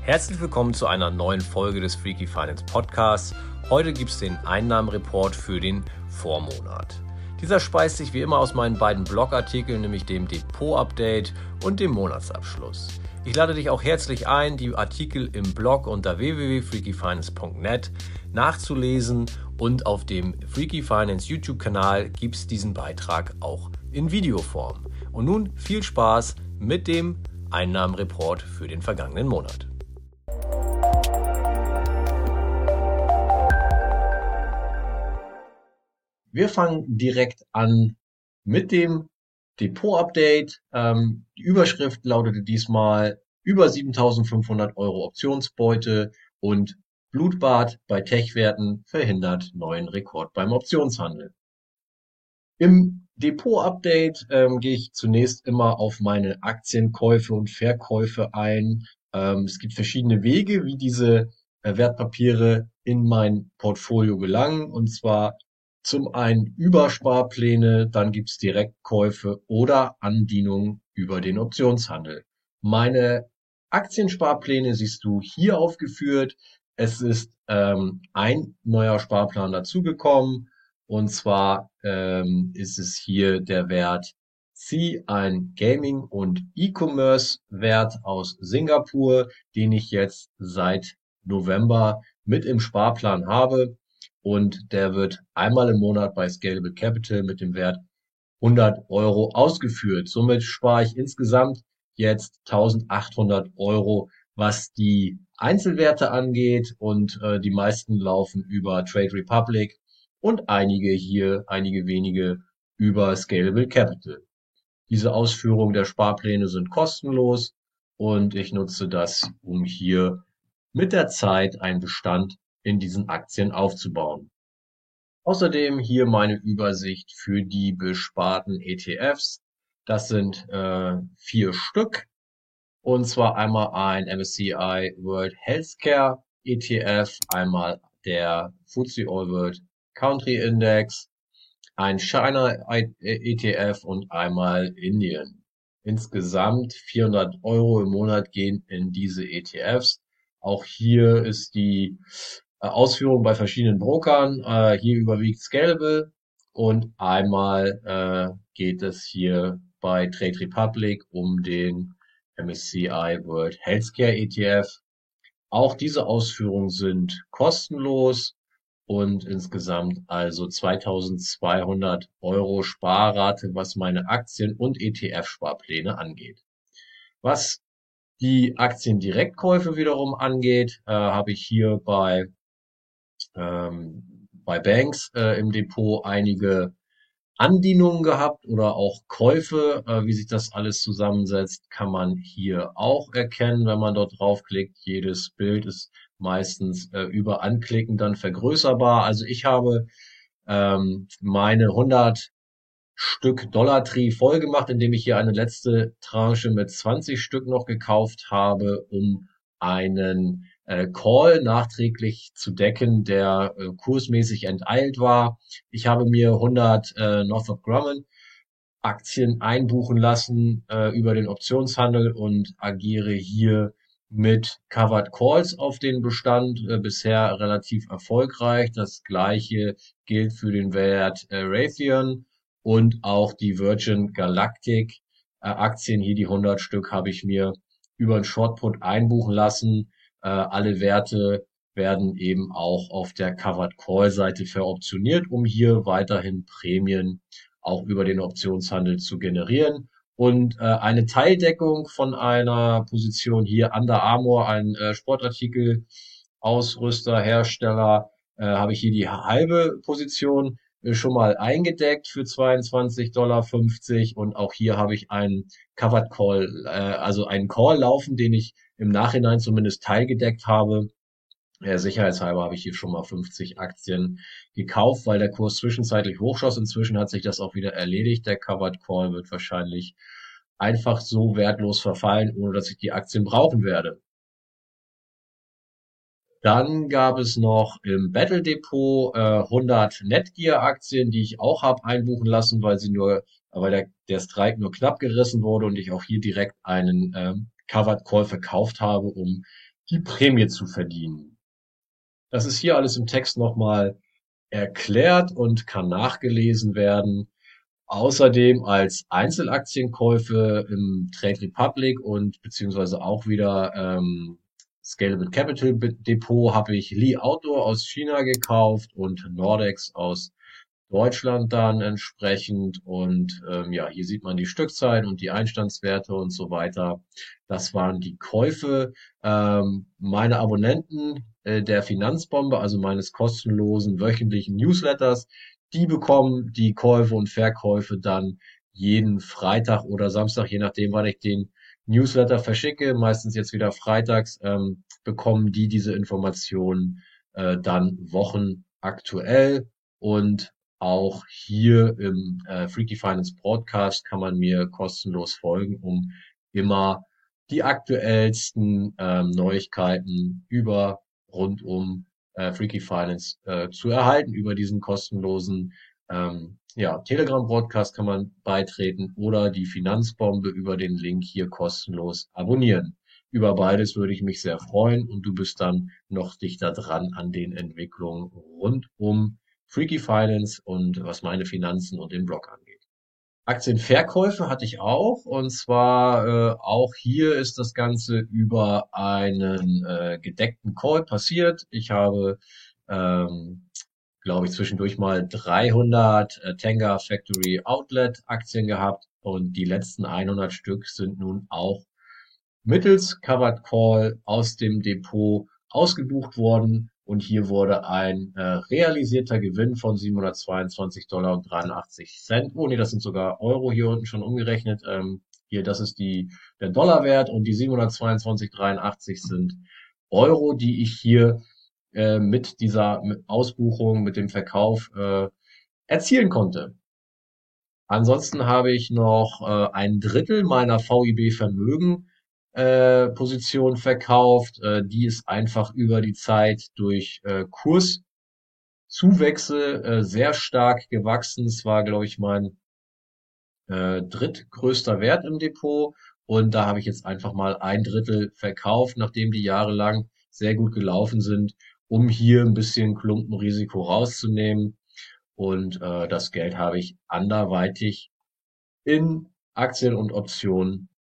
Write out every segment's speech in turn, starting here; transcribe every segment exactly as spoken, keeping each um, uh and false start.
Herzlich willkommen zu einer neuen Folge des Freaky Finance Podcasts. Heute gibt es den Einnahmenreport für den Vormonat. Dieser speist sich wie immer aus meinen beiden Blogartikeln, nämlich dem Depot-Update und dem Monatsabschluss. Ich lade dich auch herzlich ein, die Artikel im Blog unter w w w punkt freaky finance punkt net nachzulesen und auf dem Freaky Finance YouTube-Kanal gibt es diesen Beitrag auch in Videoform. Und nun viel Spaß mit dem Einnahmenreport für den vergangenen Monat. Wir fangen direkt an mit dem Depot-Update. Ähm, die Überschrift lautete diesmal über siebentausendfünfhundert Euro Optionsbeute und Blutbad bei Tech-Werten verhindert neuen Rekord beim Optionshandel. Im Depot-Update ähm, gehe ich zunächst immer auf meine Aktienkäufe und Verkäufe ein. Ähm, es gibt verschiedene Wege, wie diese äh, Wertpapiere in mein Portfolio gelangen, und zwar zum einen über Sparpläne, dann gibt's Direktkäufe oder Andienungen über den Optionshandel. Meine Aktiensparpläne siehst du hier aufgeführt. Es ist ähm, ein neuer Sparplan dazugekommen, und zwar ähm, ist es hier der Wert C, ein Gaming- und E-Commerce-Wert aus Singapur, den ich jetzt seit November mit im Sparplan habe. Und der wird einmal im Monat bei Scalable Capital mit dem Wert hundert Euro ausgeführt. Somit spare ich insgesamt jetzt eintausendachthundert Euro, was die Einzelwerte angeht, und äh, die meisten laufen über Trade Republic und einige hier, einige wenige über Scalable Capital. Diese Ausführungen der Sparpläne sind kostenlos und ich nutze das, um hier mit der Zeit einen Bestand in diesen Aktien aufzubauen. Außerdem hier meine Übersicht für die besparten E T Fs. Das sind äh, vier Stück, und zwar einmal ein M S C I World Healthcare E T F, einmal der F T S E All World Country Index, ein China E T F und einmal Indien. Insgesamt vierhundert Euro im Monat gehen in diese E T Fs. Auch hier ist die Ausführung bei verschiedenen Brokern. Äh, hier überwiegt Scalable, und einmal äh, geht es hier bei Trade Republic um den M S C I World Healthcare E T F. Auch diese Ausführungen sind kostenlos und insgesamt also zweitausendzweihundert Euro Sparrate, was meine Aktien- und E T F-Sparpläne angeht. Was die Aktiendirektkäufe wiederum angeht, äh, habe ich hier bei ähm, bei Banks äh, im Depot einige Andienungen gehabt oder auch Käufe. Äh, wie sich das alles zusammensetzt, kann man hier auch erkennen, wenn man dort draufklickt. Jedes Bild ist meistens äh, über Anklicken dann vergrößerbar. Also ich habe ähm, meine hundert Stück Dollar-Tree voll gemacht, indem ich hier eine letzte Tranche mit zwanzig Stück noch gekauft habe, um einen äh, Call nachträglich zu decken, der äh, kursmäßig enteilt war. Ich habe mir hundert äh, Northrop Grumman Aktien einbuchen lassen äh, über den Optionshandel und agiere hier mit Covered Calls auf den Bestand, äh, bisher relativ erfolgreich. Das gleiche gilt für den Wert äh, Raytheon und auch die Virgin Galactic äh, Aktien. Hier die hundert Stück habe ich mir über einen Shortput einbuchen lassen. Äh, alle Werte werden eben auch auf der Covered Call Seite veroptioniert, um hier weiterhin Prämien auch über den Optionshandel zu generieren. Und äh, eine Teildeckung von einer Position hier, Under Armour, ein äh, Sportartikel, Ausrüster, Hersteller, äh, habe ich hier die halbe Position äh, schon mal eingedeckt für zweiundzwanzig Komma fünfzig Dollar, und auch hier habe ich einen Covered Call, äh, also einen Call laufen, den ich im Nachhinein zumindest teilgedeckt habe. Ja, sicherheitshalber habe ich hier schon mal fünfzig Aktien gekauft, weil der Kurs zwischenzeitlich hochschoss. Inzwischen hat sich das auch wieder erledigt. Der Covered Call wird wahrscheinlich einfach so wertlos verfallen, ohne dass ich die Aktien brauchen werde. Dann gab es noch im Battle Depot äh, hundert Netgear Aktien, die ich auch habe einbuchen lassen, weil sie nur, weil der, der Strike nur knapp gerissen wurde und ich auch hier direkt einen ähm, Covered Call verkauft habe, um die Prämie zu verdienen. Das ist hier alles im Text nochmal erklärt und kann nachgelesen werden. Außerdem als Einzelaktienkäufe im Trade Republic und beziehungsweise auch wieder ähm, Scalable Capital Depot habe ich Li Auto aus China gekauft und Nordex aus Deutschland dann entsprechend. Und ähm, ja, hier sieht man die Stückzahlen und die Einstandswerte und so weiter. Das waren die Käufe. Ähm, meine Abonnenten äh, der Finanzbombe, also meines kostenlosen wöchentlichen Newsletters, die bekommen die Käufe und Verkäufe dann jeden Freitag oder Samstag, je nachdem, wann ich den Newsletter verschicke, meistens jetzt wieder freitags, ähm, bekommen die diese Informationen äh, dann wochenaktuell. Und auch hier im äh, Freaky Finance Podcast kann man mir kostenlos folgen, um immer die aktuellsten ähm, Neuigkeiten über rund um äh, Freaky Finance äh, zu erhalten. Über diesen kostenlosen ähm, ja, Telegram-Broadcast kann man beitreten oder die Finanzbombe über den Link hier kostenlos abonnieren. Über beides würde ich mich sehr freuen und du bist dann noch dichter dran an den Entwicklungen rund um Freaky Finance und was meine Finanzen und den Blog angeht. Aktienverkäufe hatte ich auch und zwar äh, auch hier ist das Ganze über einen äh, gedeckten Call passiert. Ich habe, ähm, glaube ich, zwischendurch mal dreihundert äh, Tenga Factory Outlet Aktien gehabt und die letzten hundert Stück sind nun auch mittels Covered Call aus dem Depot ausgebucht worden und hier wurde ein äh, realisierter Gewinn von siebenhundertzweiundzwanzig Dollar und dreiundachtzig Cent. Oh nee, das sind sogar Euro hier unten schon umgerechnet. Ähm, hier, das ist die, der Dollarwert und die siebenhundertzweiundzwanzig Komma dreiundachtzig sind Euro, die ich hier äh, mit dieser mit Ausbuchung, mit dem Verkauf äh, erzielen konnte. Ansonsten habe ich noch äh, ein Drittel meiner V I B Vermögen äh, Position verkauft. Äh, die ist einfach über die Zeit durch äh, Kurszuwächse äh, sehr stark gewachsen. Es war, glaube ich, mein äh, drittgrößter Wert im Depot. Und da habe ich jetzt einfach mal ein Drittel verkauft, nachdem die jahrelang sehr gut gelaufen sind, um hier ein bisschen Klumpenrisiko rauszunehmen. Und äh, das Geld habe ich anderweitig in Aktien und Optionen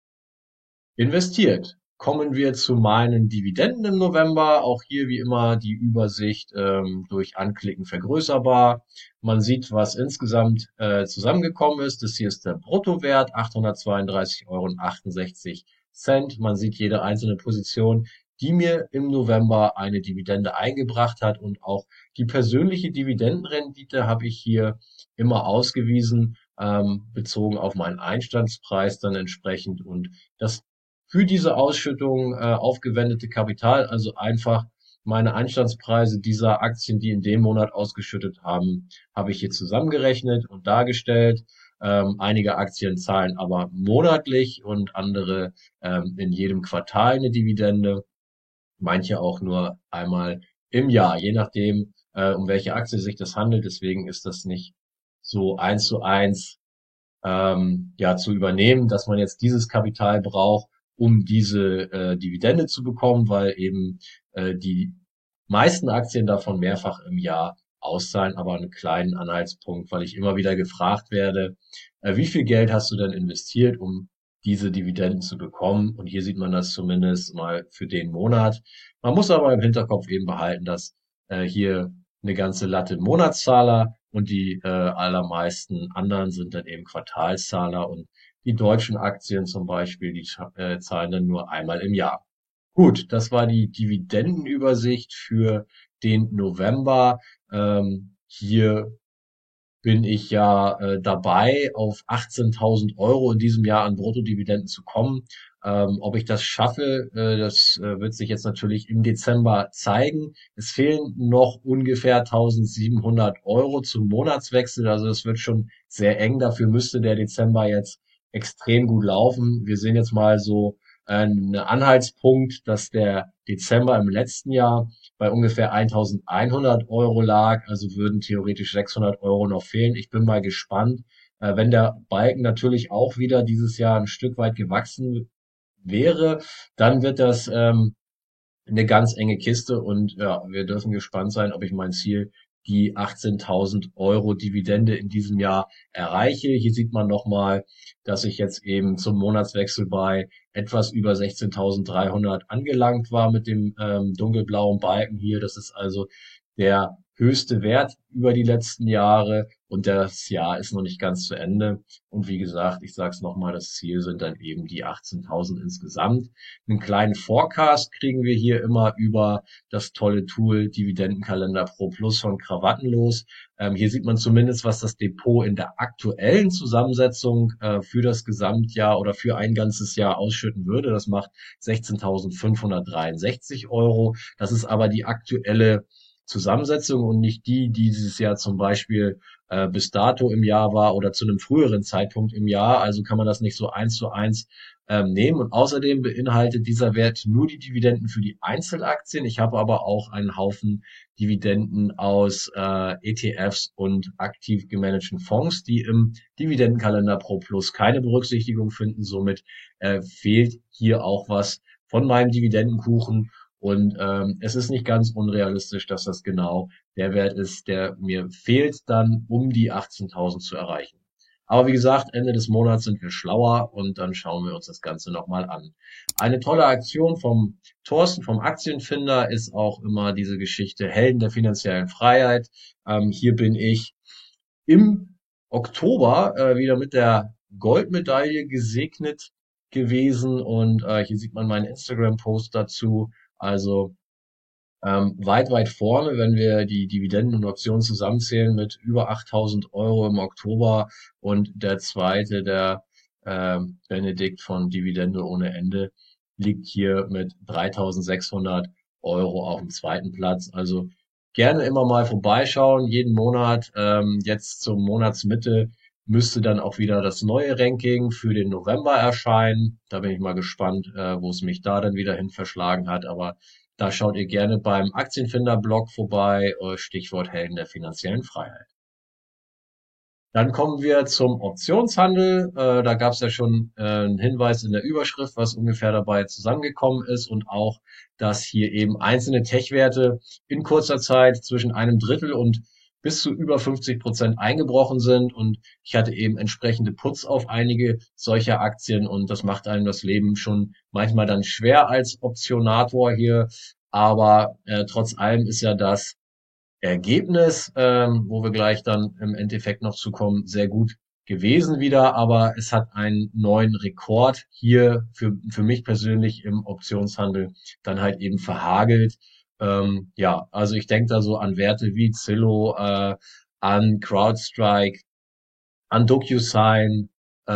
investiert. Kommen wir zu meinen Dividenden im November. Auch hier wie immer die Übersicht ähm, durch Anklicken vergrößerbar. Man sieht, was insgesamt äh, zusammengekommen ist. Das hier ist der Bruttowert, achthundertzweiunddreißig Euro und achtundsechzig Cent. Man sieht jede einzelne Position, die mir im November eine Dividende eingebracht hat. Und auch die persönliche Dividendenrendite habe ich hier immer ausgewiesen, ähm, bezogen auf meinen Einstandspreis dann entsprechend. Und das für diese Ausschüttung äh, aufgewendete Kapital, also einfach meine Einstandspreise dieser Aktien, die in dem Monat ausgeschüttet haben, habe ich hier zusammengerechnet und dargestellt. Ähm, einige Aktien zahlen aber monatlich und andere ähm, in jedem Quartal eine Dividende, manche auch nur einmal im Jahr, je nachdem, äh, um welche Aktie sich das handelt. Deswegen ist das nicht so eins zu eins ähm, ja zu übernehmen, dass man jetzt dieses Kapital braucht, um diese äh, Dividende zu bekommen, weil eben äh, die meisten Aktien davon mehrfach im Jahr auszahlen, aber einen kleinen Anhaltspunkt, weil ich immer wieder gefragt werde, äh, wie viel Geld hast du denn investiert, um diese Dividenden zu bekommen? Und hier sieht man das zumindest mal für den Monat. Man muss aber im Hinterkopf eben behalten, dass äh, hier eine ganze Latte Monatszahler und die äh, allermeisten anderen sind dann eben Quartalszahler und die deutschen Aktien zum Beispiel, die äh, zahlen dann nur einmal im Jahr. Gut, das war die Dividendenübersicht für den November. Ähm, hier bin ich ja äh, dabei, auf achtzehntausend Euro in diesem Jahr an Bruttodividenden zu kommen. Ähm, ob ich das schaffe, äh, das äh, wird sich jetzt natürlich im Dezember zeigen. Es fehlen noch ungefähr eintausendsiebenhundert Euro zum Monatswechsel. Also es wird schon sehr eng. Dafür müsste der Dezember jetzt extrem gut laufen. Wir sehen jetzt mal so äh, einen Anhaltspunkt, dass der Dezember im letzten Jahr bei ungefähr eintausendeinhundert Euro lag, also würden theoretisch sechshundert Euro noch fehlen. Ich bin mal gespannt, äh, wenn der Balken natürlich auch wieder dieses Jahr ein Stück weit gewachsen wäre, dann wird das ähm, eine ganz enge Kiste und ja, wir dürfen gespannt sein, ob ich mein Ziel, die achtzehntausend Euro Dividende in diesem Jahr erreiche. Hier sieht man nochmal, dass ich jetzt eben zum Monatswechsel bei etwas über sechzehntausenddreihundert angelangt war mit dem ähm, dunkelblauen Balken hier. Das ist also der höchste Wert über die letzten Jahre und das Jahr ist noch nicht ganz zu Ende. Und wie gesagt, ich sage es nochmal, das Ziel sind dann eben die achtzehntausend insgesamt. Einen kleinen Forecast kriegen wir hier immer über das tolle Tool Dividendenkalender Pro Plus von Krawattenlos. Ähm, hier sieht man zumindest, was das Depot in der aktuellen Zusammensetzung äh, für das Gesamtjahr oder für ein ganzes Jahr ausschütten würde. Das macht sechzehntausendfünfhundertdreiundsechzig Euro. Das ist aber die aktuelle Zusammensetzung und nicht die, die dieses Jahr zum Beispiel äh, bis dato im Jahr war oder zu einem früheren Zeitpunkt im Jahr. Also kann man das nicht so eins zu eins ähm, nehmen. Und außerdem beinhaltet dieser Wert nur die Dividenden für die Einzelaktien. Ich habe aber auch einen Haufen Dividenden aus äh, E T Fs und aktiv gemanagten Fonds, die im Dividendenkalender Pro Plus keine Berücksichtigung finden. Somit äh, fehlt hier auch was von meinem Dividendenkuchen. Und ähm, es ist nicht ganz unrealistisch, dass das genau der Wert ist, der mir fehlt, dann um die achtzehntausend zu erreichen. Aber wie gesagt, Ende des Monats sind wir schlauer und dann schauen wir uns das Ganze nochmal an. Eine tolle Aktion vom Thorsten, vom Aktienfinder, ist auch immer diese Geschichte Helden der finanziellen Freiheit. Ähm, hier bin ich im Oktober äh, wieder mit der Goldmedaille gesegnet gewesen und äh, hier sieht man meinen Instagram-Post dazu. Also ähm, weit, weit vorne, wenn wir die Dividenden und Optionen zusammenzählen, mit über achttausend Euro im Oktober und der zweite, der ähm, Benedikt von Dividende ohne Ende, liegt hier mit dreitausendsechshundert Euro auf dem zweiten Platz. Also gerne immer mal vorbeischauen, jeden Monat. Ähm, jetzt zur Monatsmitte müsste dann auch wieder das neue Ranking für den November erscheinen. Da bin ich mal gespannt, äh, wo es mich da dann wieder hin verschlagen hat. Aber da schaut ihr gerne beim Aktienfinder-Blog vorbei, äh, Stichwort Helden der finanziellen Freiheit. Dann kommen wir zum Optionshandel. Äh, da gab es ja schon äh, einen Hinweis in der Überschrift, was ungefähr dabei zusammengekommen ist und auch, dass hier eben einzelne Tech-Werte in kurzer Zeit zwischen einem Drittel und bis zu über fünfzig Prozent eingebrochen sind. Und ich hatte eben entsprechende Puts auf einige solcher Aktien und das macht einem das Leben schon manchmal dann schwer als Optionator hier. Aber äh, trotz allem ist ja das Ergebnis, ähm, wo wir gleich dann im Endeffekt noch zu kommen, sehr gut gewesen wieder, aber es hat einen neuen Rekord hier für, für mich persönlich im Optionshandel dann halt eben verhagelt. Ähm, ja, also ich denke da so an Werte wie Zillow, äh, an CrowdStrike, an DocuSign,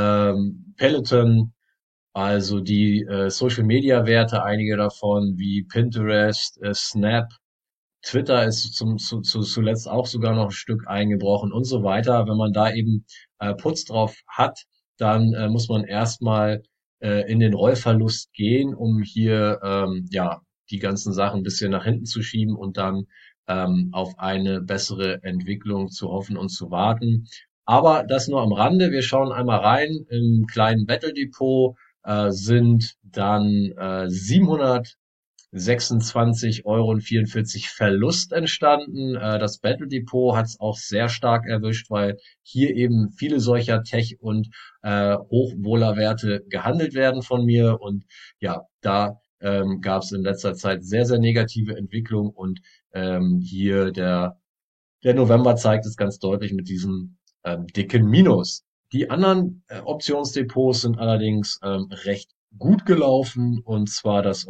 ähm, Peloton, also die äh, Social Media Werte, einige davon wie Pinterest, äh, Snap, Twitter ist zum, zu, zu, zuletzt auch sogar noch ein Stück eingebrochen und so weiter. Wenn man da eben äh, Putz drauf hat, dann äh, muss man erstmal äh, in den Rollverlust gehen, um hier ähm, ja die ganzen Sachen ein bisschen nach hinten zu schieben und dann ähm, auf eine bessere Entwicklung zu hoffen und zu warten. Aber das nur am Rande. Wir schauen einmal rein. Im kleinen Battle Depot äh, sind dann äh, siebenhundert sechsundzwanzig Euro vierundvierzig Verlust entstanden. Äh, Das Battle Depot hat es auch sehr stark erwischt, weil hier eben viele solcher Tech- und äh, Hochwohlerwerte gehandelt werden von mir. Und ja, da ähm, gab es in letzter Zeit sehr, sehr negative Entwicklung. Und ähm, hier der, der November zeigt es ganz deutlich mit diesem ähm, dicken Minus. Die anderen äh, Optionsdepots sind allerdings ähm, recht gut gelaufen, und zwar das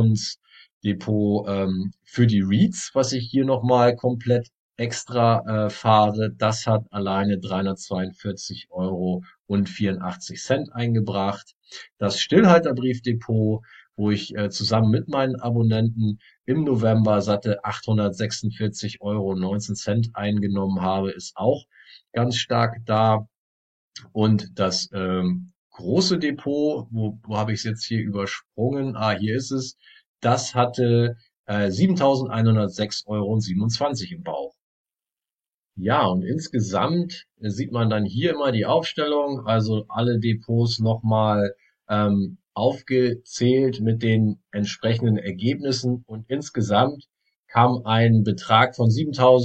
Optionsdepot ähm, für die REITs, was ich hier nochmal komplett extra äh, fahre. Das hat alleine dreihundertzweiundvierzig Euro und vierundachtzig Cent eingebracht. Das Stillhalterbriefdepot, wo ich äh, zusammen mit meinen Abonnenten im November satte achthundertsechsundvierzig Euro neunzehn Cent eingenommen habe, ist auch ganz stark da. Und das ähm, große Depot, wo, wo habe ich es jetzt hier übersprungen? Ah, hier ist es. Das hatte äh, siebentausendeinhundertsechs Euro siebenundzwanzig im Bauch. Ja, und insgesamt äh, sieht man dann hier immer die Aufstellung, also alle Depots nochmal ähm, aufgezählt mit den entsprechenden Ergebnissen und insgesamt kam ein Betrag von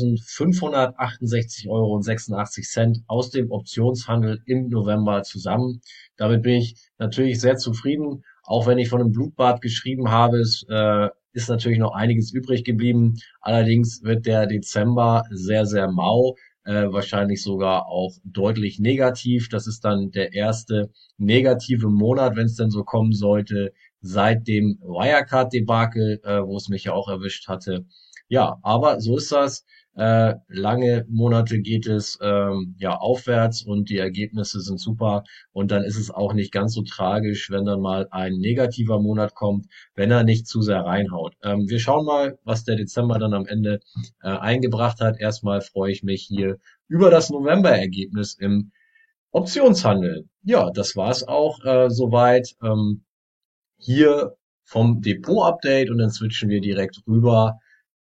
siebentausendfünfhundertachtundsechzig Euro und sechsundachtzig Cent aus dem Optionshandel im November zusammen. Damit bin ich natürlich sehr zufrieden, auch wenn ich von einem Blutbad geschrieben habe. Es äh, ist natürlich noch einiges übrig geblieben. Allerdings wird der Dezember sehr, sehr mau, äh, wahrscheinlich sogar auch deutlich negativ. Das ist dann der erste negative Monat, wenn es denn so kommen sollte, seit dem Wirecard-Debakel, äh, wo es mich ja auch erwischt hatte. Ja, aber so ist das. Äh, lange Monate geht es ähm, ja aufwärts und die Ergebnisse sind super. Und dann ist es auch nicht ganz so tragisch, wenn dann mal ein negativer Monat kommt, wenn er nicht zu sehr reinhaut. Ähm, wir schauen mal, was der Dezember dann am Ende äh, eingebracht hat. Erstmal freue ich mich hier über das November-Ergebnis im Optionshandel. Ja, das war's auch äh, soweit. Ähm, hier vom Depot-Update und dann switchen wir direkt rüber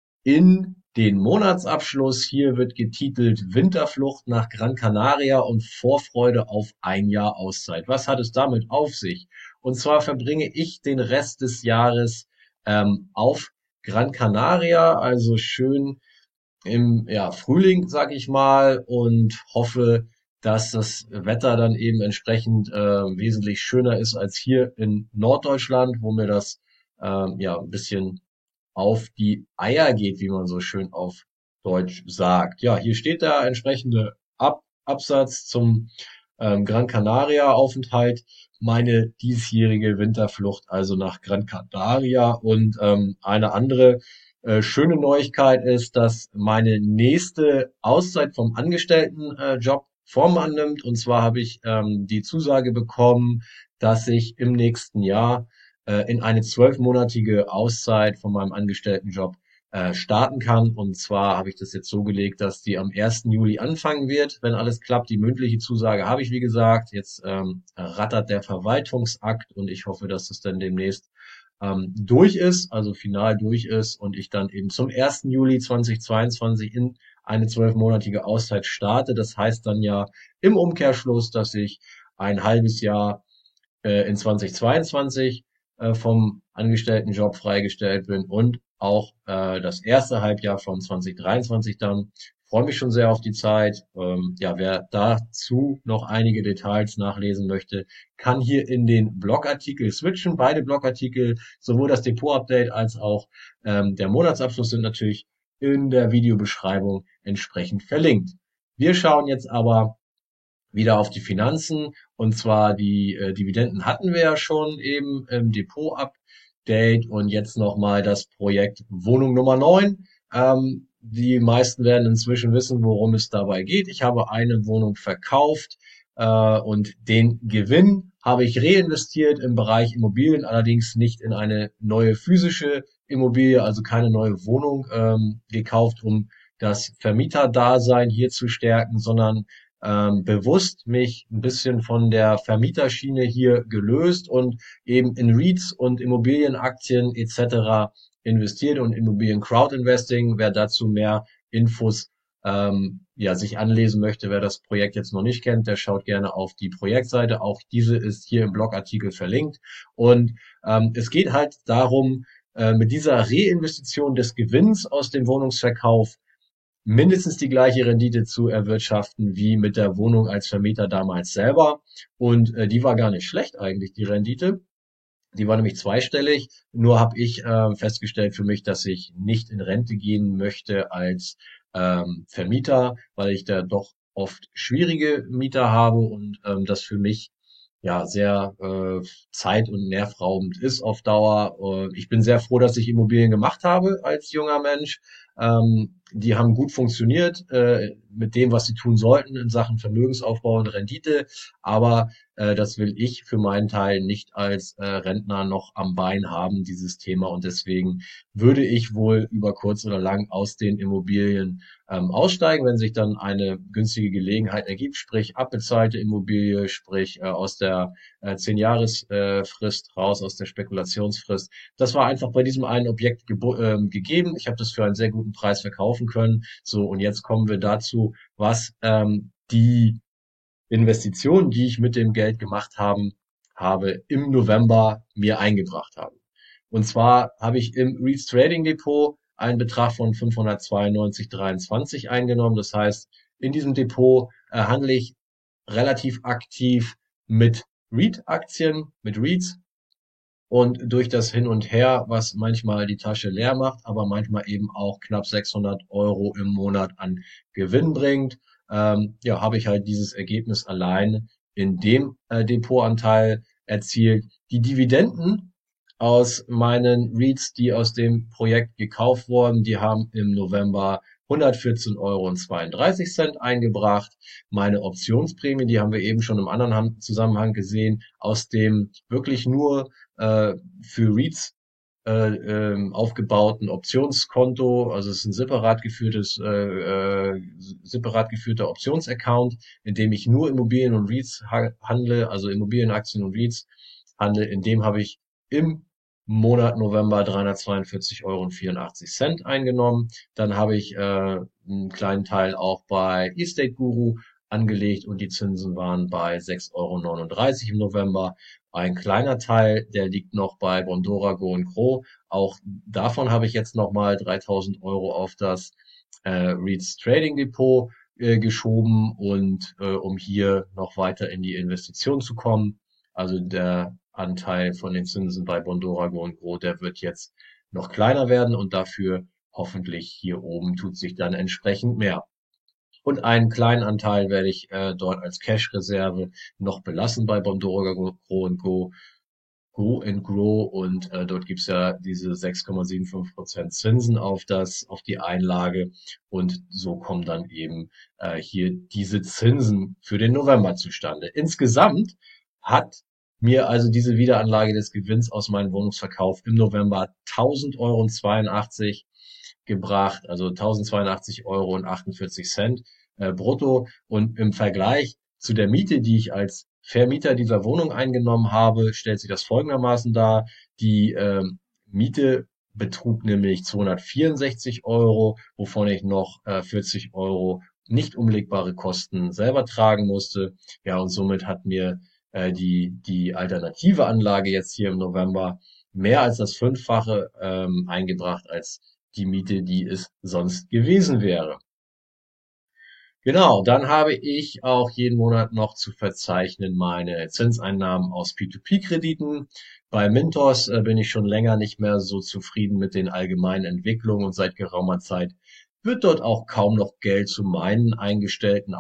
in den Monatsabschluss. Hier wird getitelt Winterflucht nach Gran Canaria und Vorfreude auf ein Jahr Auszeit. Was hat es damit auf sich? Und zwar verbringe ich den Rest des Jahres ähm, auf Gran Canaria, also schön im ja, Frühling, sag ich mal, und hoffe, dass das Wetter dann eben entsprechend äh, wesentlich schöner ist als hier in Norddeutschland, wo mir das ähm, ja ein bisschen auf die Eier geht, wie man so schön auf Deutsch sagt. Ja, hier steht der entsprechende Ab Absatz zum ähm, Gran Canaria Aufenthalt. Meine diesjährige Winterflucht also nach Gran Canaria und ähm, eine andere äh, schöne Neuigkeit ist, dass meine nächste Auszeit vom Angestelltenjob äh, Job Form annimmt. Und zwar habe ich ähm, die Zusage bekommen, dass ich im nächsten Jahr äh, in eine zwölfmonatige Auszeit von meinem Angestelltenjob äh, starten kann. Und zwar habe ich das jetzt so gelegt, dass die am ersten Juli anfangen wird, wenn alles klappt. Die mündliche Zusage habe ich, wie gesagt. Jetzt ähm, rattert der Verwaltungsakt und ich hoffe, dass das dann demnächst ähm, durch ist, also final durch ist und ich dann eben zum ersten Juli zweitausendzweiundzwanzig in eine zwölfmonatige Auszeit starte. Das heißt dann ja im Umkehrschluss, dass ich ein halbes Jahr äh, in zweitausendzweiundzwanzig äh, vom Angestelltenjob freigestellt bin und auch äh, das erste Halbjahr von zweitausenddreiundzwanzig dann. Freue mich schon sehr auf die Zeit. Ähm, ja, wer dazu noch einige Details nachlesen möchte, kann hier in den Blogartikel switchen. Beide Blogartikel, sowohl das Depot-Update als auch ähm, der Monatsabschluss sind natürlich in der Videobeschreibung entsprechend verlinkt. Wir schauen jetzt aber wieder auf die Finanzen. Und zwar die äh, Dividenden hatten wir ja schon eben im Depot-Update und jetzt nochmal das Projekt Wohnung Nummer neun. Ähm, die meisten werden inzwischen wissen, worum es dabei geht. Ich habe eine Wohnung verkauft äh, und den Gewinn habe ich reinvestiert im Bereich Immobilien, allerdings nicht in eine neue physische Immobilie, also keine neue Wohnung ähm, gekauft, um das Vermieterdasein hier zu stärken, sondern ähm, bewusst mich ein bisschen von der Vermieterschiene hier gelöst und eben in REITs und Immobilienaktien et cetera investiert und Immobilien Crowdinvesting. Wer dazu mehr Infos ähm, ja sich anlesen möchte, wer das Projekt jetzt noch nicht kennt, der schaut gerne auf die Projektseite. Auch diese ist hier im Blogartikel verlinkt. Und ähm, es geht halt darum, äh, mit dieser Reinvestition des Gewinns aus dem Wohnungsverkauf mindestens die gleiche Rendite zu erwirtschaften wie mit der Wohnung als Vermieter damals selber. Und äh, die war gar nicht schlecht eigentlich, die Rendite. Die war nämlich zweistellig. Nur habe ich äh, festgestellt für mich, dass ich nicht in Rente gehen möchte als ähm, Vermieter, weil ich da doch oft schwierige Mieter habe und ähm, das für mich ja sehr äh, zeit- und nervraubend ist auf Dauer. Äh, ich bin sehr froh, dass ich Immobilien gemacht habe als junger Mensch. Ähm, die haben gut funktioniert äh, mit dem, was sie tun sollten in Sachen Vermögensaufbau und Rendite. Aber äh, das will ich für meinen Teil nicht als äh, Rentner noch am Bein haben, dieses Thema. Und deswegen würde ich wohl über kurz oder lang aus den Immobilien ähm, aussteigen, wenn sich dann eine günstige Gelegenheit ergibt, sprich abbezahlte Immobilie, sprich äh, aus der äh, zehn-Jahres-Frist äh, raus, aus der Spekulationsfrist. Das war einfach bei diesem einen Objekt ähm, gegeben. Ich habe das für einen sehr guten Preis verkaufen können. So, und jetzt kommen wir dazu, was ähm, die Investitionen, die ich mit dem Geld gemacht habe, habe im November mir eingebracht habe. Und zwar habe ich im REITs Trading Depot einen Betrag von fünfhundertzweiundneunzig Komma dreiundzwanzig eingenommen. Das heißt, in diesem Depot äh, handle ich relativ aktiv mit REIT-Aktien, mit REITs. Und durch das Hin und Her, was manchmal die Tasche leer macht, aber manchmal eben auch knapp sechshundert Euro im Monat an Gewinn bringt, ähm, ja, habe ich halt dieses Ergebnis allein in dem äh, Depotanteil erzielt. Die Dividenden aus meinen REITs, die aus dem Projekt gekauft wurden, die haben im November hundertvierzehn Euro und zweiunddreißig Cent eingebracht. Meine Optionsprämie, die haben wir eben schon im anderen Ham- Zusammenhang gesehen, aus dem wirklich nur äh, für REITs äh, ähm, aufgebauten Optionskonto, also es ist ein separat geführtes, äh, äh, separat geführter Optionsaccount, in dem ich nur Immobilien und REITs ha handle, also Immobilienaktien und REITs handle. In dem habe ich im Monat November dreihundertzweiundvierzig Euro und vierundachtzig Cent eingenommen. Dann habe ich äh, einen kleinen Teil auch bei Estate Guru angelegt und die Zinsen waren bei sechs Euro neununddreißig im November. Ein kleiner Teil, der liegt noch bei Bondora Go and Grow. Auch davon habe ich jetzt nochmal dreitausend Euro auf das äh, REITs Trading Depot äh, geschoben und äh, um hier noch weiter in die Investition zu kommen. Also der Anteil von den Zinsen bei Bondora Go and Grow, der wird jetzt noch kleiner werden und dafür hoffentlich hier oben tut sich dann entsprechend mehr. Und einen kleinen Anteil werde ich äh, dort als Cash-Reserve noch belassen bei Bondora Go, Grow and Go, Go and Grow und äh, dort gibt's ja diese sechs Komma fünfundsiebzig Prozent Zinsen auf das, auf die Einlage und so kommen dann eben äh, hier diese Zinsen für den November zustande. Insgesamt hat mir also diese Wiederanlage des Gewinns aus meinem Wohnungsverkauf im November tausend Euro zweiundachtzig gebracht, also tausendzweiundachtzig Euro und achtundvierzig Cent äh, brutto. Und im Vergleich zu der Miete, die ich als Vermieter dieser Wohnung eingenommen habe, stellt sich das folgendermaßen dar. Die ähm, Miete betrug nämlich zweihundertvierundsechzig Euro, wovon ich noch äh, vierzig Euro nicht umlegbare Kosten selber tragen musste. Ja, und somit hat mir äh, die, die alternative Anlage jetzt hier im November mehr als das Fünffache ähm, eingebracht als die Miete, die es sonst gewesen wäre. Genau, dann habe ich auch jeden Monat noch zu verzeichnen meine Zinseinnahmen aus P zwei P-Krediten. Bei Mintos äh, bin ich schon länger nicht mehr so zufrieden mit den allgemeinen Entwicklungen und seit geraumer Zeit wird dort auch kaum noch Geld zu meinen eingestellten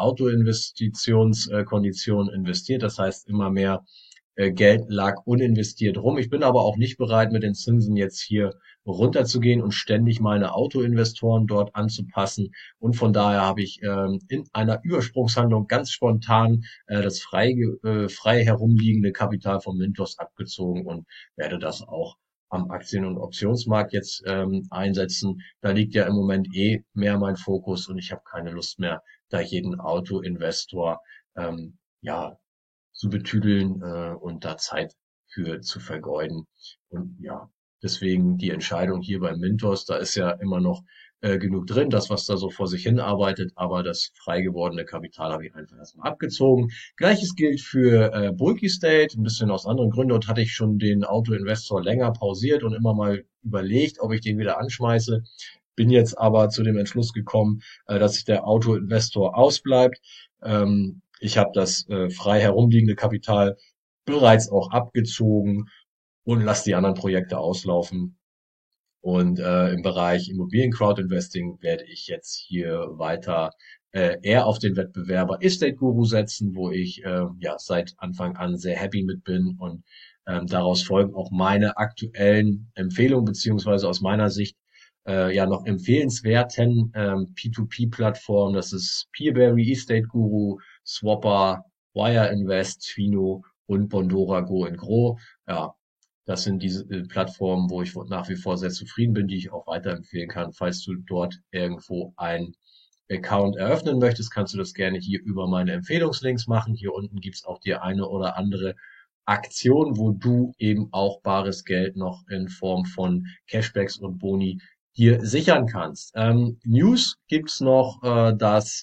Autoinvestitionskonditionen investiert. Das heißt, immer mehr äh, Geld lag uninvestiert rum. Ich bin aber auch nicht bereit, mit den Zinsen jetzt hier runterzugehen und ständig meine Autoinvestoren dort anzupassen. Und von daher habe ich ähm, in einer Übersprungshandlung ganz spontan äh, das frei, äh, frei herumliegende Kapital vom Mintos abgezogen und werde das auch am Aktien- und Optionsmarkt jetzt ähm, einsetzen. Da liegt ja im Moment eh mehr mein Fokus und ich habe keine Lust mehr, da jeden Autoinvestor ähm, ja zu betüdeln äh, und da Zeit für zu vergeuden. Und ja, deswegen die Entscheidung hier beim Mintos, da ist ja immer noch äh, genug drin, das, was da so vor sich hin arbeitet, aber das frei gewordene Kapital habe ich einfach erstmal abgezogen. Gleiches gilt für äh, Bulky State, ein bisschen aus anderen Gründen. Dort hatte ich schon den Auto-Investor länger pausiert und immer mal überlegt, ob ich den wieder anschmeiße. Bin jetzt aber zu dem Entschluss gekommen, äh, dass sich der Auto-Investor ausbleibt. Ähm, ich habe das äh, frei herumliegende Kapital bereits auch abgezogen und lasse die anderen Projekte auslaufen. Und äh, im Bereich Immobilien-Crowd-Investing werde ich jetzt hier weiter äh, eher auf den Wettbewerber Estate Guru setzen, wo ich äh, ja seit Anfang an sehr happy mit bin und ähm, daraus folgen auch meine aktuellen Empfehlungen beziehungsweise aus meiner Sicht äh, ja noch empfehlenswerten ähm, P zwei P-Plattformen. Das ist Peerberry, Estate Guru, Swapper, Wire Invest, Fino und Bondora Go and Grow. Ja, das sind diese äh, Plattformen, wo ich nach wie vor sehr zufrieden bin, die ich auch weiterempfehlen kann. Falls du dort irgendwo ein Account eröffnen möchtest, kannst du das gerne hier über meine Empfehlungslinks machen. Hier unten gibt's auch die eine oder andere Aktion, wo du eben auch bares Geld noch in Form von Cashbacks und Boni hier sichern kannst. Ähm, News gibt's noch, äh, dass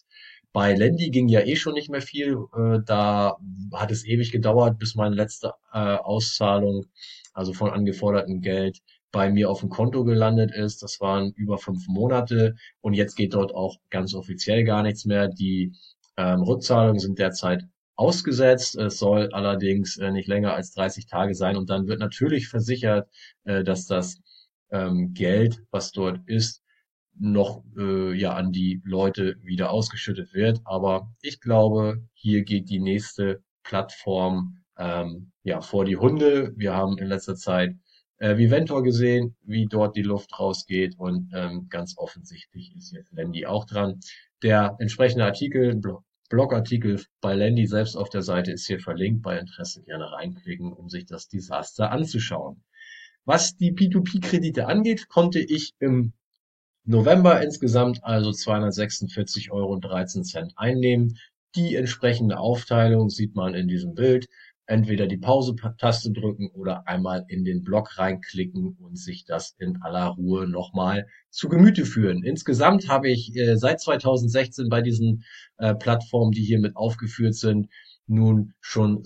Bei Lendi ging ja eh schon nicht mehr viel. Äh, da hat es ewig gedauert, bis meine letzte äh, Auszahlung, also von angefordertem Geld, bei mir auf dem Konto gelandet ist. Das waren über fünf Monate und jetzt geht dort auch ganz offiziell gar nichts mehr. Die ähm, Rückzahlungen sind derzeit ausgesetzt. Es soll allerdings äh, nicht länger als dreißig Tage sein und dann wird natürlich versichert, äh, dass das ähm, Geld, was dort ist, noch äh, ja an die Leute wieder ausgeschüttet wird. Aber ich glaube, hier geht die nächste Plattform ähm, ja vor die Hunde. Wir haben in letzter Zeit äh, Viventor gesehen, wie dort die Luft rausgeht und ähm, ganz offensichtlich ist jetzt Lendi auch dran. Der entsprechende Artikel, Blog Blogartikel bei Lendi selbst auf der Seite ist hier verlinkt. Bei Interesse gerne reinklicken, um sich das Desaster anzuschauen. Was die P zwei P-Kredite angeht, konnte ich im November insgesamt also zweihundertsechsundvierzig Euro und dreizehn Cent einnehmen. Die entsprechende Aufteilung sieht man in diesem Bild. Entweder die Pause-Taste drücken oder einmal in den Blog reinklicken und sich das in aller Ruhe nochmal zu Gemüte führen. Insgesamt habe ich äh, seit zweitausendsechzehn bei diesen äh, Plattformen, die hier mit aufgeführt sind, nun schon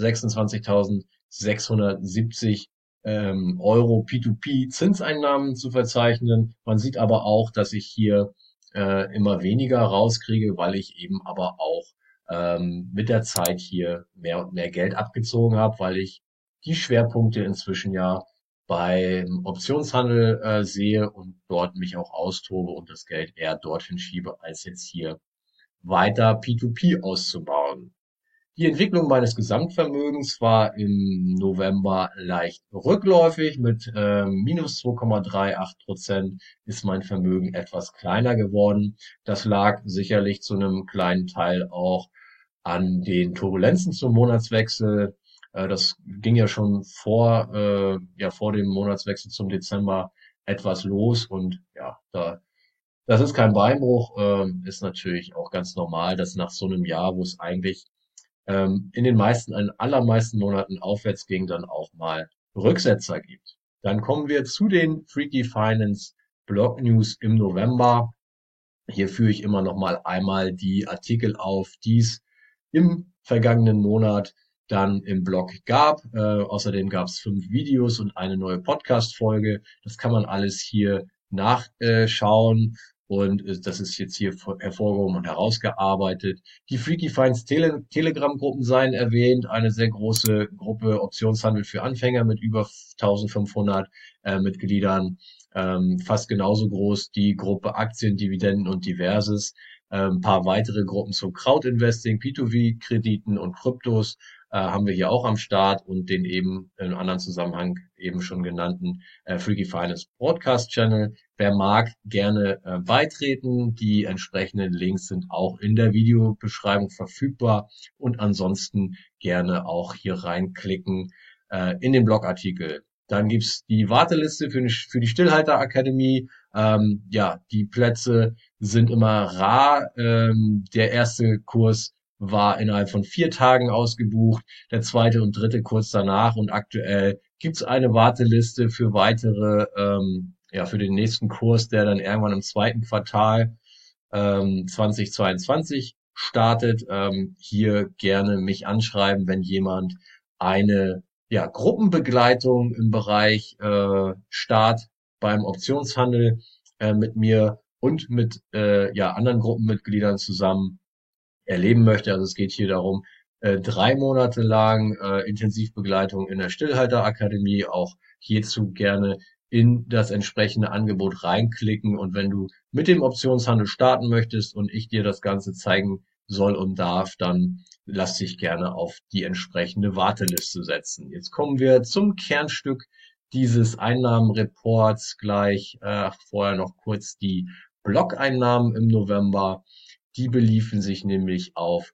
sechsundzwanzigtausendsechshundertsiebzig ähm, Euro P zwei P Zinseinnahmen zu verzeichnen. Man sieht aber auch, dass ich hier äh, immer weniger rauskriege, weil ich eben aber auch ähm, mit der Zeit hier mehr und mehr Geld abgezogen habe, weil ich die Schwerpunkte inzwischen ja beim Optionshandel äh, sehe und dort mich auch austobe und das Geld eher dorthin schiebe, als jetzt hier weiter P zwei P auszubauen. Die Entwicklung meines Gesamtvermögens war im November leicht rückläufig. Mit ähm, minus zwei Komma achtunddreißig Prozent ist mein Vermögen etwas kleiner geworden. Das lag sicherlich zu einem kleinen Teil auch an den Turbulenzen zum Monatswechsel. Äh, das ging ja schon vor, äh, ja, vor dem Monatswechsel zum Dezember etwas los und ja, da das ist kein Beinbruch, ähm, ist natürlich auch ganz normal, dass nach so einem Jahr, wo es eigentlich ähm, in den meisten, in allermeisten Monaten aufwärts ging, dann auch mal Rücksetzer gibt. Dann kommen wir zu den Freaky Finance Blog News im November. Hier führe ich immer noch mal einmal die Artikel auf, die es im vergangenen Monat dann im Blog gab. Äh, außerdem gab es fünf Videos und eine neue Podcast-Folge. Das kann man alles hier nachschauen. Und äh, das ist jetzt hier hervorgehoben und herausgearbeitet. Die Freaky Finds Tele Telegram-Gruppen seien erwähnt. Eine sehr große Gruppe Optionshandel für Anfänger mit über eintausendfünfhundert äh, Mitgliedern. Ähm, fast genauso groß die Gruppe Aktien, Dividenden und Diverses. Ein paar weitere Gruppen zum Crowdinvesting, P zwei P-Krediten und Kryptos äh, haben wir hier auch am Start und den eben in einem anderen Zusammenhang eben schon genannten äh, Freaky Finance Broadcast Channel. Wer mag, gerne äh, beitreten. Die entsprechenden Links sind auch in der Videobeschreibung verfügbar und ansonsten gerne auch hier reinklicken äh, in den Blogartikel. Dann gibt's die Warteliste für, für die Stillhalter-Akademie. Ähm, ja, die Plätze sind immer rar. Ähm, der erste Kurs war innerhalb von vier Tagen ausgebucht, der zweite und dritte kurz danach und aktuell gibt's eine Warteliste für weitere, ähm, ja, für den nächsten Kurs, der dann irgendwann im zweiten Quartal ähm, zweitausendzweiundzwanzig startet. Ähm, hier gerne mich anschreiben, wenn jemand eine ja, Gruppenbegleitung im Bereich äh, Start beim Optionshandel äh, mit mir und mit äh, ja, anderen Gruppenmitgliedern zusammen erleben möchte. Also es geht hier darum, äh, drei Monate lang äh, Intensivbegleitung in der Stillhalterakademie, auch hierzu gerne in das entsprechende Angebot reinklicken. Und wenn du mit dem Optionshandel starten möchtest und ich dir das Ganze zeigen soll und darf, dann lass dich gerne auf die entsprechende Warteliste setzen. Jetzt kommen wir zum Kernstück dieses Einnahmenreports gleich. Äh, vorher noch kurz die Blog-Einnahmen im November. Die beliefen sich nämlich auf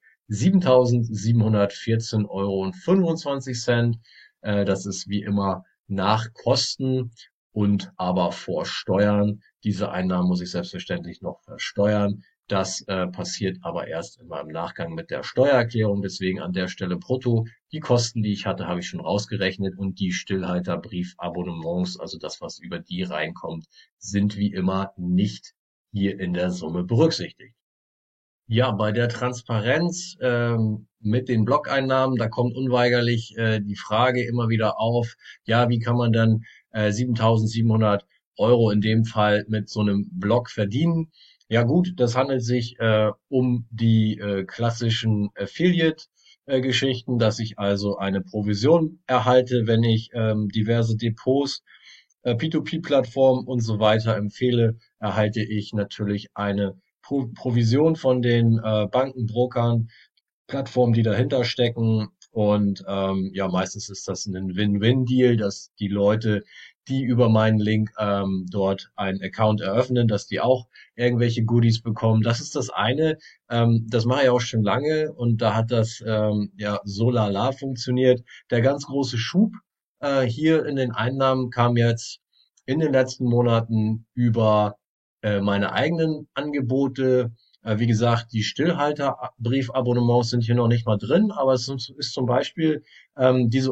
siebentausendsiebenhundertvierzehn Euro und fünfundzwanzig Cent. Äh, das ist wie immer nach Kosten und aber vor Steuern. Diese Einnahmen muss ich selbstverständlich noch versteuern. Das äh, passiert aber erst immer im Nachgang mit der Steuererklärung. Deswegen an der Stelle brutto. Die Kosten, die ich hatte, habe ich schon rausgerechnet und die Stillhalterbriefabonnements, also das, was über die reinkommt, sind wie immer nicht hier in der Summe berücksichtigt. Ja, bei der Transparenz ähm, mit den Blog-Einnahmen, da kommt unweigerlich äh, die Frage immer wieder auf, ja, wie kann man dann äh, siebentausendsiebenhundert Euro in dem Fall mit so einem Blog verdienen? Ja gut, das handelt sich äh, um die äh, klassischen Affiliate-Geschichten, dass ich also eine Provision erhalte, wenn ich ähm, diverse Depots, äh, P zwei P-Plattformen und so weiter empfehle, erhalte ich natürlich eine Pro Provision von den äh, Banken, Brokern, Plattformen, die dahinter stecken. Und ähm, ja, meistens ist das ein Win-Win-Deal, dass die Leute, die über meinen Link ähm, dort einen Account eröffnen, dass die auch irgendwelche Goodies bekommen. Das ist das eine. Ähm, das mache ich auch schon lange und da hat das ähm, ja so lala funktioniert. Der ganz große Schub äh, hier in den Einnahmen kam jetzt in den letzten Monaten über äh, meine eigenen Angebote. Äh, wie gesagt, die Stillhalterbriefabonnements sind hier noch nicht mal drin, aber es ist, ist zum Beispiel ähm, diese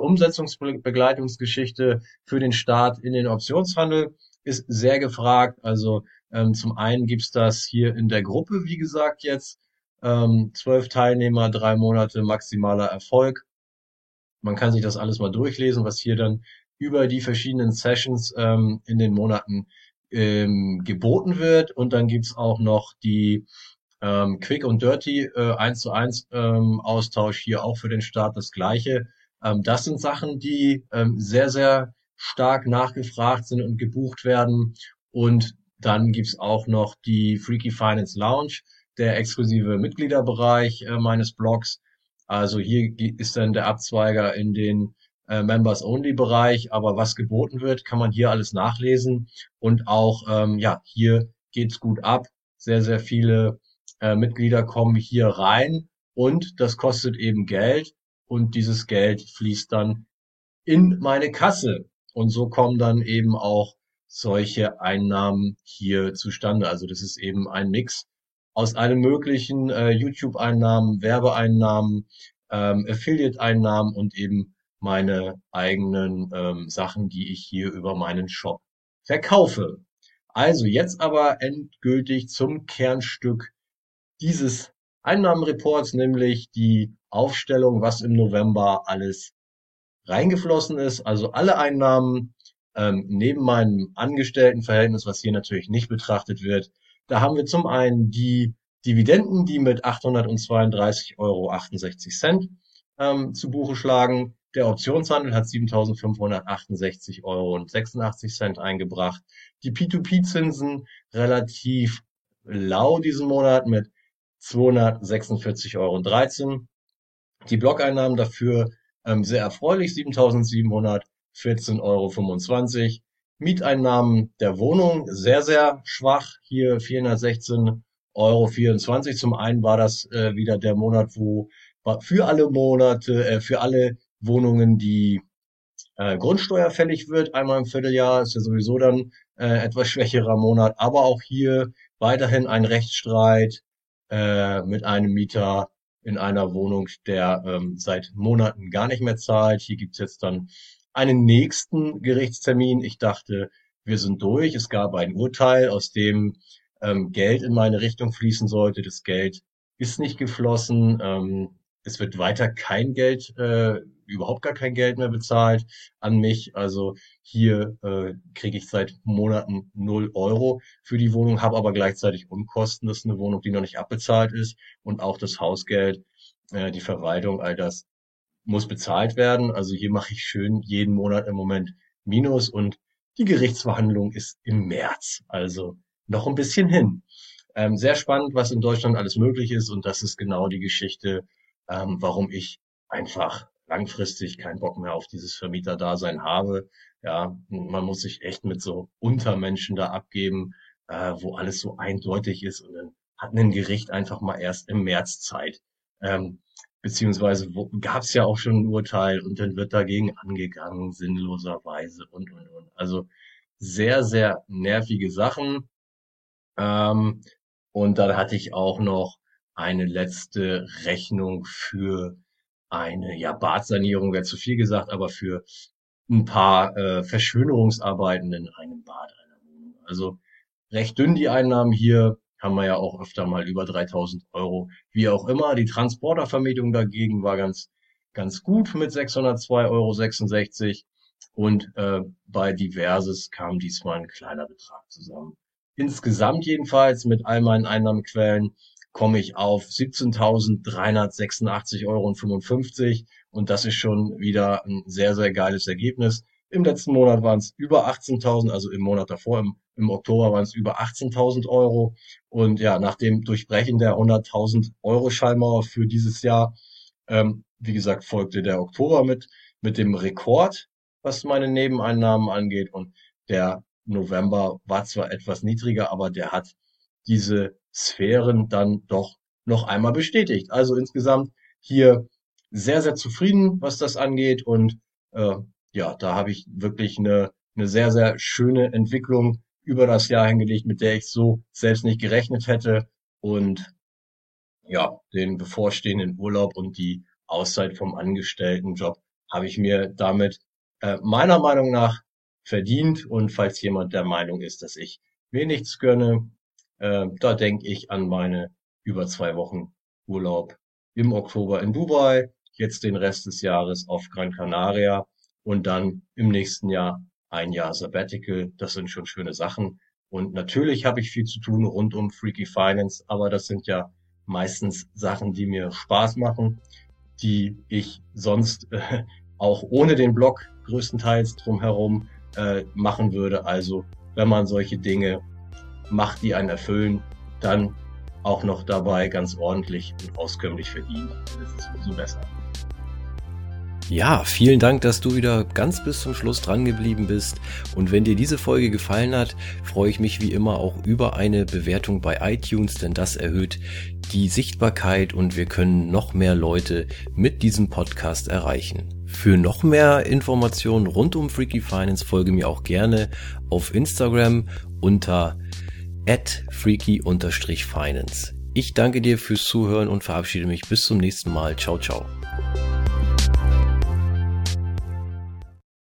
Umsetzungsbegleitungsgeschichte für den Start in den Optionshandel ist sehr gefragt. Also ähm, zum einen gibt's das hier in der Gruppe, wie gesagt, jetzt ähm, zwölf Teilnehmer, drei Monate maximaler Erfolg. Man kann sich das alles mal durchlesen, was hier dann über die verschiedenen Sessions ähm, in den Monaten ähm, geboten wird. Und dann gibt's auch noch die ähm, Quick und Dirty äh, eins zu eins ähm, Austausch hier auch für den Start das Gleiche. Ähm, das sind Sachen, die ähm, sehr, sehr stark nachgefragt sind und gebucht werden. Und dann gibt's auch noch die Freaky Finance Lounge, der exklusive Mitgliederbereich äh, meines Blogs. Also hier ist dann der Abzweiger in den äh, Members-Only-Bereich, aber was geboten wird, kann man hier alles nachlesen. Und auch, ähm, ja, hier geht's gut ab. Sehr, sehr viele äh, Mitglieder kommen hier rein und das kostet eben Geld und dieses Geld fließt dann in meine Kasse. Und so kommen dann eben auch solche Einnahmen hier zustande. Also das ist eben ein Mix aus allem möglichen, äh, YouTube-Einnahmen, Werbeeinnahmen, ähm, Affiliate-Einnahmen und eben meine eigenen ähm, Sachen, die ich hier über meinen Shop verkaufe. Also jetzt aber endgültig zum Kernstück dieses Einnahmenreports, nämlich die Aufstellung, was im November alles reingeflossen ist. Also alle Einnahmen ähm, neben meinem Angestelltenverhältnis, was hier natürlich nicht betrachtet wird. Da haben wir zum einen die Dividenden, die mit achthundertzweiunddreißig Euro achtundsechzig Cent ähm, zu Buche schlagen. Der Optionshandel hat siebentausendfünfhundertachtundsechzig Euro und sechsundachtzig Cent eingebracht. Die P zwei P-Zinsen relativ lau diesen Monat mit zweihundertsechsundvierzig Euro dreizehn. Die Blockeinnahmen dafür ähm, sehr erfreulich, siebentausendsiebenhundertvierzehn Euro fünfundzwanzig. Mieteinnahmen der Wohnung sehr, sehr schwach, hier vierhundertsechzehn Euro vierundzwanzig. Zum einen war das äh, wieder der Monat, wo für alle Monate, äh, für alle Wohnungen die äh, Grundsteuer fällig wird, einmal im Vierteljahr, ist ja sowieso dann äh, etwas schwächerer Monat, aber auch hier weiterhin ein Rechtsstreit äh, mit einem Mieter in einer Wohnung, der ähm, seit Monaten gar nicht mehr zahlt. Hier gibt's jetzt dann einen nächsten Gerichtstermin. Ich dachte, wir sind durch. Es gab ein Urteil, aus dem ähm, Geld in meine Richtung fließen sollte. Das Geld ist nicht geflossen. Ähm, es wird weiter kein Geld, äh, überhaupt gar kein Geld mehr bezahlt an mich. Also hier äh, kriege ich seit Monaten null Euro für die Wohnung, habe aber gleichzeitig Unkosten. Das ist eine Wohnung, die noch nicht abbezahlt ist und auch das Hausgeld, äh, die Verwaltung, all das muss bezahlt werden. Also hier mache ich schön jeden Monat im Moment Minus und die Gerichtsverhandlung ist im März, also noch ein bisschen hin. Ähm, sehr spannend, was in Deutschland alles möglich ist und das ist genau die Geschichte, ähm, warum ich einfach langfristig keinen Bock mehr auf dieses Vermieterdasein habe. Ja, man muss sich echt mit so Untermenschen da abgeben, äh, wo alles so eindeutig ist und dann hat ein Gericht einfach mal erst im März Zeit. Ähm, beziehungsweise gab es ja auch schon ein Urteil und dann wird dagegen angegangen, sinnloserweise und, und, und. Also sehr, sehr nervige Sachen. Ähm, und dann hatte ich auch noch eine letzte Rechnung für eine, ja, Badsanierung wäre zu viel gesagt, aber für ein paar äh, Verschönerungsarbeiten in einem Bad einer Wohnung. Also recht dünn die Einnahmen hier. haben wir ja auch öfter mal über dreitausend Euro. Wie auch immer, die Transportervermietung dagegen war ganz, ganz gut mit sechshundertzwei Euro sechsundsechzig und äh, bei Diverses kam diesmal ein kleiner Betrag zusammen. Insgesamt jedenfalls mit all meinen Einnahmequellen komme ich auf siebzehntausenddreihundertsechsundachtzig Euro fünfundfünfzig und das ist schon wieder ein sehr, sehr geiles Ergebnis. Im letzten Monat waren es über achtzehntausend, also im Monat davor, im, im Oktober waren es über achtzehntausend Euro. Und ja, nach dem Durchbrechen der hunderttausend Euro Schallmauer für dieses Jahr, ähm, wie gesagt, folgte der Oktober mit, mit dem Rekord, was meine Nebeneinnahmen angeht. Und der November war zwar etwas niedriger, aber der hat diese Sphären dann doch noch einmal bestätigt. Also insgesamt hier sehr, sehr zufrieden, was das angeht. Und äh, ja, da habe ich wirklich eine, eine sehr, sehr schöne Entwicklung über das Jahr hingelegt, mit der ich so selbst nicht gerechnet hätte. Und ja, den bevorstehenden Urlaub und die Auszeit vom Angestelltenjob habe ich mir damit äh, meiner Meinung nach verdient. Und falls jemand der Meinung ist, dass ich mir nichts gönne, äh, da denke ich an meine über zwei Wochen Urlaub im Oktober in Dubai, jetzt den Rest des Jahres auf Gran Canaria und dann im nächsten Jahr ein Jahr Sabbatical. Das sind schon schöne Sachen. Und natürlich habe ich viel zu tun rund um Freaky Finance, aber das sind ja meistens Sachen, die mir Spaß machen, die ich sonst äh, auch ohne den Blog größtenteils drumherum äh, machen würde. Also wenn man solche Dinge macht, die einen erfüllen, dann auch noch dabei ganz ordentlich und auskömmlich verdienen. Das ist umso besser. Ja, vielen Dank, dass du wieder ganz bis zum Schluss dran geblieben bist. Und wenn dir diese Folge gefallen hat, freue ich mich wie immer auch über eine Bewertung bei iTunes, denn das erhöht die Sichtbarkeit und wir können noch mehr Leute mit diesem Podcast erreichen. Für noch mehr Informationen rund um Freaky Finance folge mir auch gerne auf Instagram unter at freaky finance. Ich danke dir fürs Zuhören und verabschiede mich bis zum nächsten Mal. Ciao, ciao.